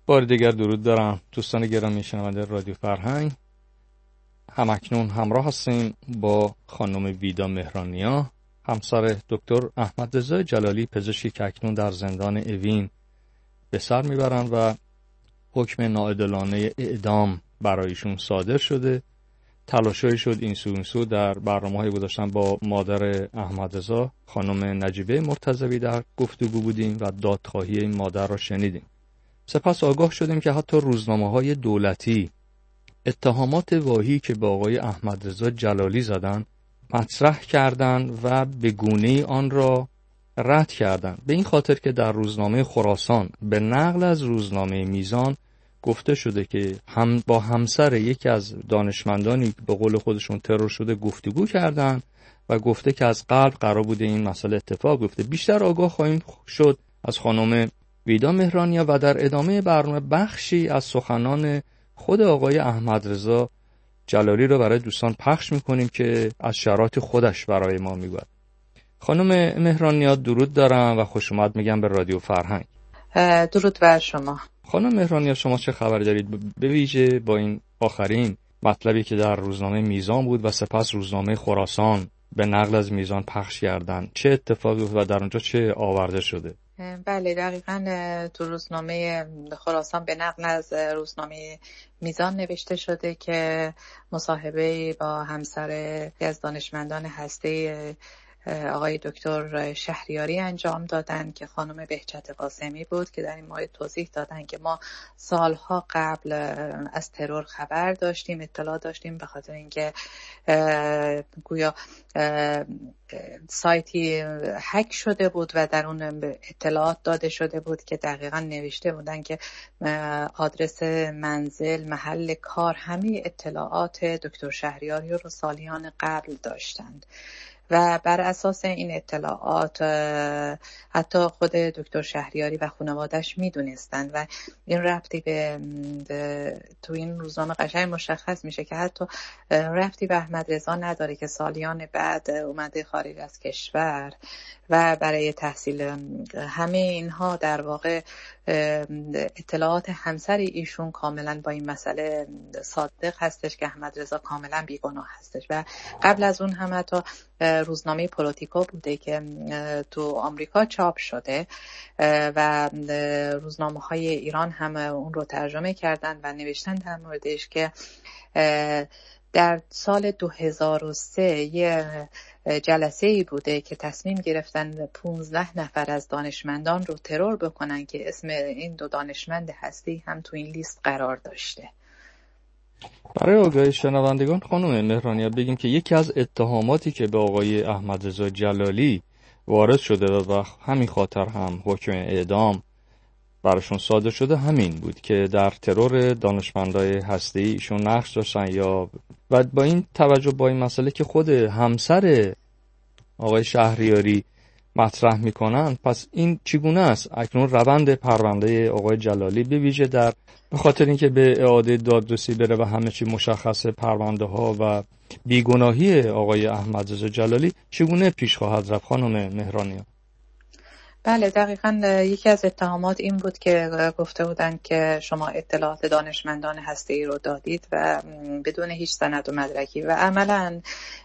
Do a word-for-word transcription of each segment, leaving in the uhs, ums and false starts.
بار دیگر درود دارم دوستان گرامی شنونده رادیو فرهنگ. همکنون همراه هستیم با خانم ویدا مهرانیا، همسر دکتر احمد رضا جلالی، پزشکی که اکنون در زندان اوین به سر میبرند و حکم ناعادلانه اعدام برایشون صادر شده. تلاشایی شد این سو این سو در برنامه‌های گذاشتن با مادر احمد رضا خانم نجیبه مرتضوی در گفتگو بودیم و دادخواهی این مادر را شنیدیم. سپس آگاه شدیم که حتی روزنامه‌های دولتی اتهامات واهی که به آقای احمد رضا جلالی زدن مطرح کردند و به گونه‌ای آن را رد کردند. به این خاطر که در روزنامه خراسان به نقل از روزنامه میزان گفته شده که هم با همسر یکی از دانشمندانی به قول خودشون ترور شده گفتگو کردند و گفته که از قبل قرار بوده این مسئله اتفاق بیفته. بیشتر آگاه خواهیم شد از خانم ویدا مهرانیا و در ادامه برنامه بخشی از سخنان خود آقای احمد رضا جلالی رو برای دوستان پخش میکنیم که از شرایط خودش برای ما میگوید. خانم مهرانیا درود دارم و خوش اومد میگم به رادیو فرهنگ. درود بر شما. خانم مهرانیا، شما چه خبر دارید به ویژه با این آخرین مطلبی که در روزنامه میزان بود و سپس روزنامه خراسان به نقل از میزان پخش کردند؟ چه اتفاقی و در اونجا چه آورده شده؟ بله دقیقاً تو روزنامه خراسان به نقل از روزنامه میزان نوشته شده که مصاحبه با همسر از دانشمندان هسته آقای دکتر شهریاری انجام دادن که خانم بهجت قاسمی بود که در این مورد توضیح دادن که ما سالها قبل از ترور خبر داشتیم، اطلاع داشتیم، به خاطر اینکه گویا سایتی هک شده بود و در اون اطلاعات داده شده بود که دقیقاً نوشته بودن که آدرس منزل، محل کار، همه اطلاعات دکتر شهریاری رو سالیان قبل داشتند و بر اساس این اطلاعات حتی خود دکتر شهریاری و خانواده‌اش میدونستند و این ربطی به تو این روزنامه قشنگ مشخص میشه که حتی ربطی به احمد رضا نداره که سالیان بعد اومده خارج از کشور و برای تحصیل. همه اینها در واقع اطلاعات همسر ایشون کاملا با این مسئله صادق هستش که احمد رضا کاملا بیگناه هستش و قبل از اون هم حتی روزنامه پولیتیکو بوده که تو آمریکا چاپ شده و روزنامه های ایران هم اون رو ترجمه کردن و نوشتن در موردش که در سال دو هزار و سه یه جلسه ای بوده که تصمیم گرفتن پونزده نفر از دانشمندان رو ترور بکنن که اسم این دو دانشمند هستی هم تو این لیست قرار داشته. برای آگاهی شنوندگان خانم مهرانیا بگیم که یکی از اتهاماتی که به آقای احمد رضا جلالی وارد شده و همین خاطر هم حکم اعدام براشون صادر شده همین بود که در ترور دانشمندای هسته‌ای ایشون نقش داشتن یا و با این توجه با این مسئله که خود همسر آقای شهریاری مطرح میکنن، پس این چگونه است اکنون روند پرونده آقای جلالی به ویژه در به خاطر اینکه به اعاده دادرسی بره و همه چی مشخص پرونده ها و بیگناهی آقای احمد رضا جلالی چگونه پیش خواهد رفت خانم مهرانیا؟ بله دقیقاً یکی از اتهامات این بود که گفته بودن که شما اطلاعات دانشمندان هسته‌ای رو دادید و بدون هیچ سند و مدرکی و عملاً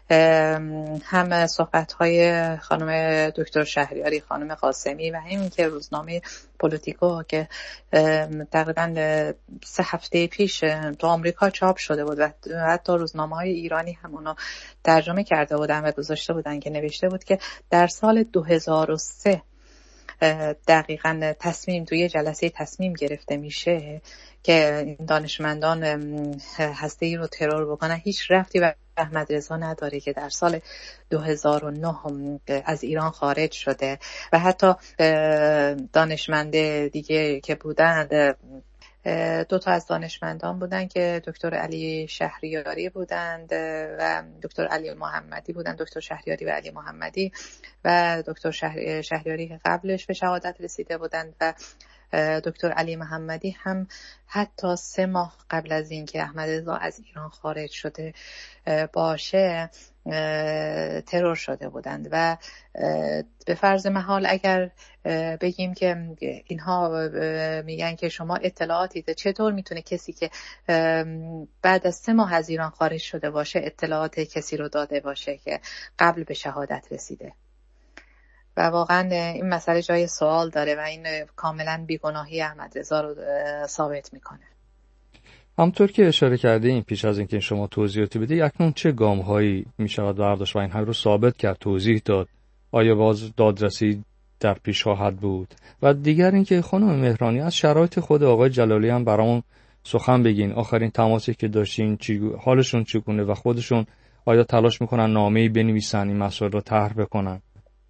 هم صحبت‌های خانم دکتر شهریاری، خانم قاسمی و همین که روزنامه پولیتیکو که تقریباً سه هفته پیش تو آمریکا چاپ شده بود و حتی روزنامه‌های ایرانی هم اونو ترجمه کرده بودن و گذاشته بودن که نوشته بود که در سال دو هزار و سه دقیقاً تصمیم توی جلسه تصمیم گرفته میشه که این دانشمندان هسته‌ای رو ترور بکنن. هیچ ربطی به احمد رضا نداره که در سال دو هزار و نه از ایران خارج شده و حتی دانشمند دیگه که بودند، دو تا از دانشمندان بودن که دکتر علی شهریاری بودند و دکتر علی محمدی بودند، دکتر شهریاری و علی محمدی و دکتر شهر... شهریاری که قبلش به شهادت رسیده بودند و دکتر علی محمدی هم حتی سه ماه قبل از اینکه احمد رضا از ایران خارج شده باشه ترور شده بودند و به فرض محال اگر بگیم که اینها میگن که شما اطلاعاتی ده، چطور میتونه کسی که بعد از سه ماه از ایران خارج شده باشه اطلاعات کسی رو داده باشه که قبل به شهادت رسیده؟ و واقعا این مسئله جای سوال داره و این کاملا بیگناهی احمد رضا رو ثابت میکنه. همطور که اشاره کرده این پیش از اینکه شما توضیحاتی بده، اکنون چه گام‌هایی می‌شود برداشت و اینها رو ثابت کرد، توضیح داد؟ آیا باز دادرسی در پیش خواهد بود؟ و دیگر اینکه خانم مهرانی از شرایط خود آقای جلالی هم برامون سخن بگین. آخرین تماسی که داشتین چی حالشون چگونه و خودشون آیا تلاش میکنن نامه‌ای بنویسن این مسائل رو طرح بکنن؟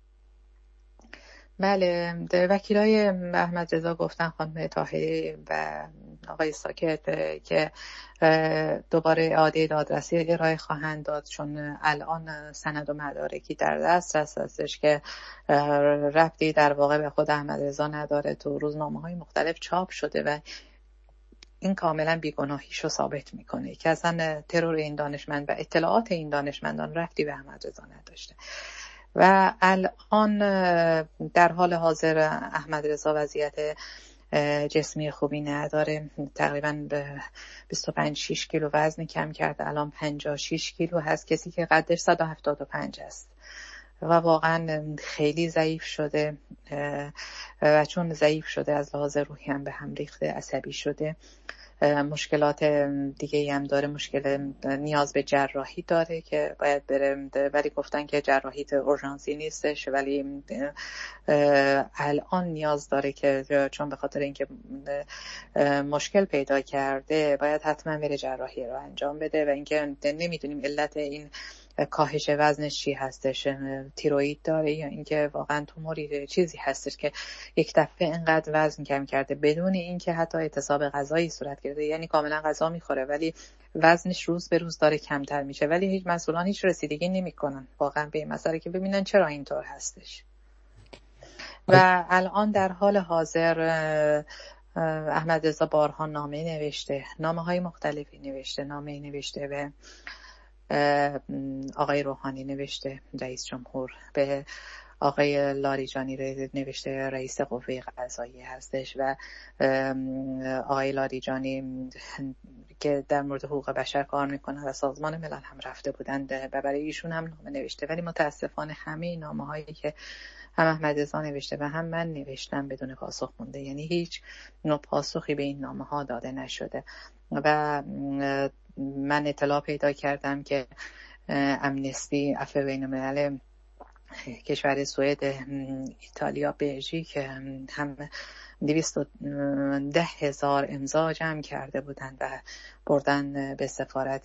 بله، وکیلای احمد رضا گفتن، خانم طاهری و آقای ساکت، که دوباره اعاده دادرسی ارائه خواهند داد، چون الان سند و مدارکی در دسترس هستش که ربطی در واقع به خود احمد رضا نداره، تو روزنامه‌های مختلف چاپ شده و این کاملا بیگناهیشو ثابت میکنه که اصلا ترور این دانشمند و اطلاعات این دانشمندان ربطی به احمد رضا نداشته. و الان در حال حاضر احمد رضا وضعیت جسمی خوبی نداره، تقریبا بیست و پنج شش کیلو وزن کم کرده، الان پنجاه و شش کیلو هست، کسی که قدش صد و هفتاد و پنج است و واقعا خیلی ضعیف شده و چون ضعیف شده از لحاظ روحی هم به هم ریخته، عصبی شده، مشکلات دیگه ای هم داره، مشکل نیاز به جراحی داره که باید بره، ولی گفتن که جراحی اورژانسی نیستش، ولی الان نیاز داره که چون به خاطر اینکه مشکل پیدا کرده باید حتما بره جراحی رو انجام بده و اینکه نمیدونیم علت این کاهش وزنش چی هستش، تیروئید داره یا اینکه واقعا توموری چیزی هستش که یک دفعه اینقدر وزن کم کرده بدون اینکه حتی اعتصاب غذایی صورت گرفته، یعنی کاملا غذا میخوره ولی وزنش روز به روز داره کمتر میشه، ولی هیچ مسئولان هیچ رسیدگی نمیکنن واقعا به این مسئله که ببینن چرا اینطور هستش. و الان در حال حاضر احمد رضا بارها نامه نوشته، نامه های مختلفی نوشته، نامه نوشته به آقای روحانی، نوشته رئیس جمهور، به آقای لاریجانی نوشته رئیس قوه قضاییه هستش و آقای لاریجانی که در مورد حقوق بشر کار میکنه و سازمان ملل هم رفته بودند و برای ایشون هم نامه نوشته، ولی متاسفانه همه نامه هایی که هم احمد رضا نوشته و هم من نوشتم بدون پاسخ مونده، یعنی هیچ نوع پاسخی به این نامه ها داده نشده. و من اطلاع پیدا کردم که امنستی، عفو بین الملل، کشور سوئد، ایتالیا، بلژیک هم دویست و ده هزار امضا جمع کرده بودند و بردن به سفارت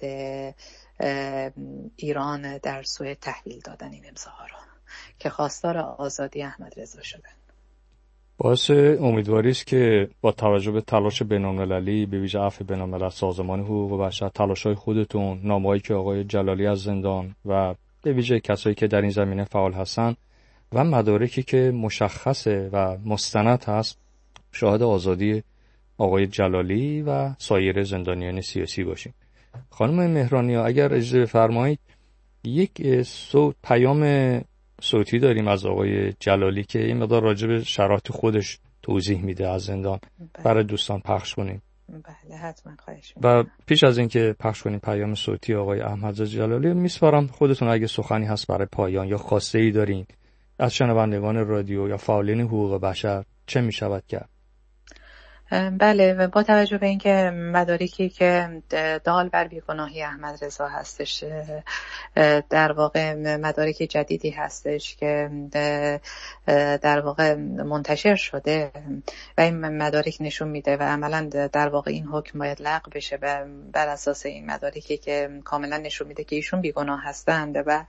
ایران در سوئد تحویل دادن این امضاها رو که خواستار آزادی احمد رضا شدن. باعث امیدواری است که با توجه به تلاش بین‌المللی، به ویژه عفو بین‌الملل، سازمان حقوق بشر، تلاش‌های خودتون، نامه‌هایی که آقای جلالی از زندان و به ویژه کسایی که در این زمینه فعال هستن و مدارکی که مشخصه و مستند هست، شاهد آزادی آقای جلالی و سایر زندانیان سیاسی باشیم. خانم مهرانی، اگر اجازه بفرمایید یک صوت پیام صوتی داریم از آقای جلالی که این مقدار راجع به شرایط خودش توضیح میده از زندان، برای دوستان پخش کنیم. بله حتما، خواهش می‌کنم. و پیش از اینکه پخش کنیم پیام صوتی آقای احمد جلالی، میسپارم خودتون اگه سخنی هست برای پایان یا خواسته‌ای دارین از شنوندگان رادیو یا فعالین حقوق بشر چه میشود کرد؟ بله، با توجه به اینکه مدارکی که دال بر بیگناهی احمد رضا هستش در واقع مدارک جدیدی هستش که در واقع منتشر شده و این مدارک نشون میده و عملا در واقع این حکم باید لغو بشه بر اساس این مدارکی که کاملا نشون میده که ایشون بیگناه هستند و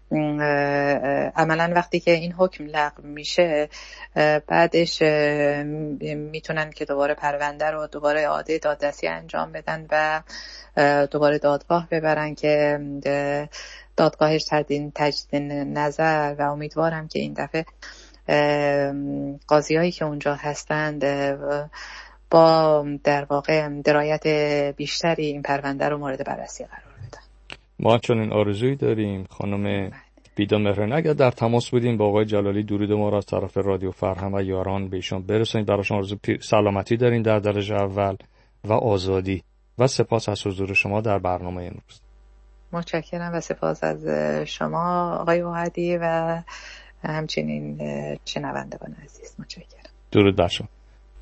عملا وقتی که این حکم لغو میشه بعدش میتونن که دوباره پرونده رو دوباره اعاده دادرسی انجام بدن و دوباره دادگاه ببرن که دادگاهش تجدید نظر و امیدوارم که این دفعه قاضیایی که اونجا هستند با در واقع درایت بیشتری این پرونده رو مورد بررسی قرار بدن. ما چنین آرزویی داریم. خانم ویدا مهرانی، اگر در تماس بودیم با آقای جلالی درود ما را از طرف رادیو فرهنگ و یاران به ایشان برسونید. براشون آرزو سلامتی دارین در درجه اول و آزادی و سپاس از حضور شما در برنامه امروز. متشکرم و سپاس از شما آقای اوحدی و همچنین شنوندگان عزیز. متشکرم. درود بر شما.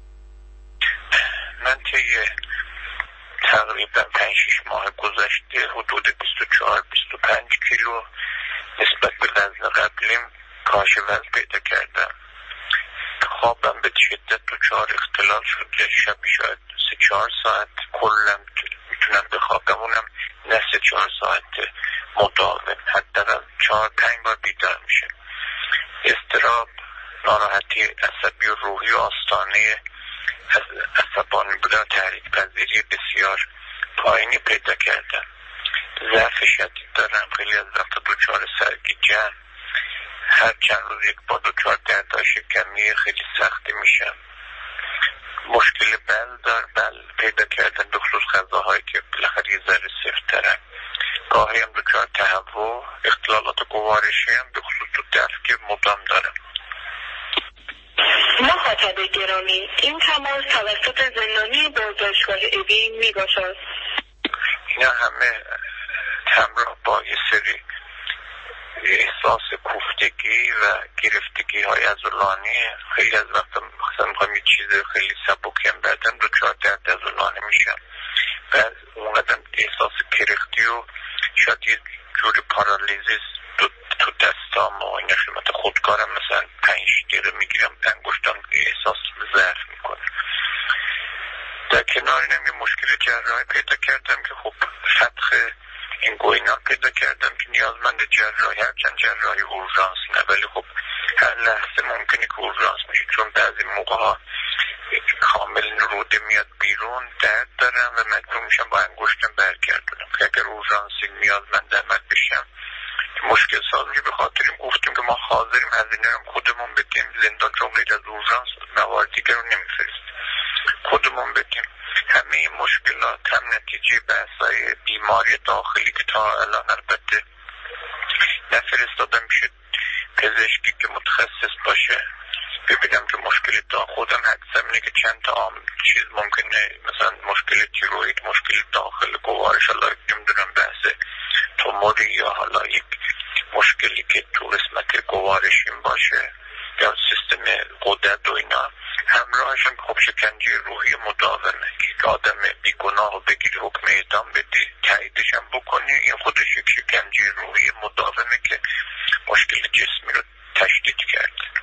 من طی تقریبا پنج شش ماه گذشته حدود بیست و چهار بیست و پنج کیلو نسبت به وزن قبلیم کاهش وزن پیدا کردم. خوابم به شدت دچار اختلال شده، شبی شاید سه چهار ساعت کلم میتونم بخوابم، اونم نه سه چهار ساعت مداوم، حداقل چهار پنج بار بیدار میشم. اضطراب، ناراحتی عصبی و روحی و آستانه عصبانی بودن، تحریک پذیری بسیار پایینی پیدا کردم. ضعف شدید دارم، خیلی از وقت دچار سرگیجه‌ام، هر چند روز یک بار دچار دردهای شکمی خیلی سختی میشم. مشکل بل دار بل پیدا کردن به خصوص غذاهایی که بالاخره یه ذره سفت‌ترن. گاهی هم دچار تهوع، اختلالات گوارشی هم به خصوص تو دفع که مدام دارم. مخاطب گرامی، این تماس توسط زندانی بازداشتگاه اوین میباشد. اینا همه همراه با یه سری احساس کوفتگی و گرفتگی های عضلانی. خیلی از وقت مثلا میخوام یه چیز خیلی سبکیم بعدم دچار درد عضلانی میشم و اونقدر احساس کرختی و شاید یه جوری پارالیزیس تو دستام و این خدمت خودکارم مثلا پنج دقیقه میگیرم انگشتم احساس ضعف میکنه. در کنار اینم یه مشکل جراحی پیدا کردم که خب فتح این گوینا پیدا کردم که نیازمند جراحی، هرچند جراحی اورژانس نه، ولی خب هر لحظه ممکنه که اورژانس میشه، چون بعضی موقع ها کامل روده میاد بیرون، درد دارم و مجبور میشم با انگشتم برگردونم که اگر اورژانسی نیازمند عمل بشم مشکل ساز میشه. به خاطر این گفتیم که ما حاضریم هزینه رو خودمون بدیم، زندان چون غیر از اورژانس موارد دیگر رو نمیفرست، خودمون بدیم. همه این مشکلات هم نتیجه بحثای بیماری داخلی که تا الان البته نفرستاده میشه پزشکی که متخصص باشه ببینم که مشکل دا خودم حدسم اینه که چند تا عام چیز ممکنه، مثلا مشکل تیروید، مشکل داخل گوارش، حالا نمیدونم بحث توموری یا حالا یک مشکلی که تو قسمت گوارشیم باشه یا سیستم غدد و اینا. همراهش هم خب شکنجه روحی مداومه که آدم بیگناه و بگیری حکم اعدام بدی تاییدش هم بکنی، این خودش یک شکنجه روحی مداومه که مشکل جسمی رو تشدید کرد.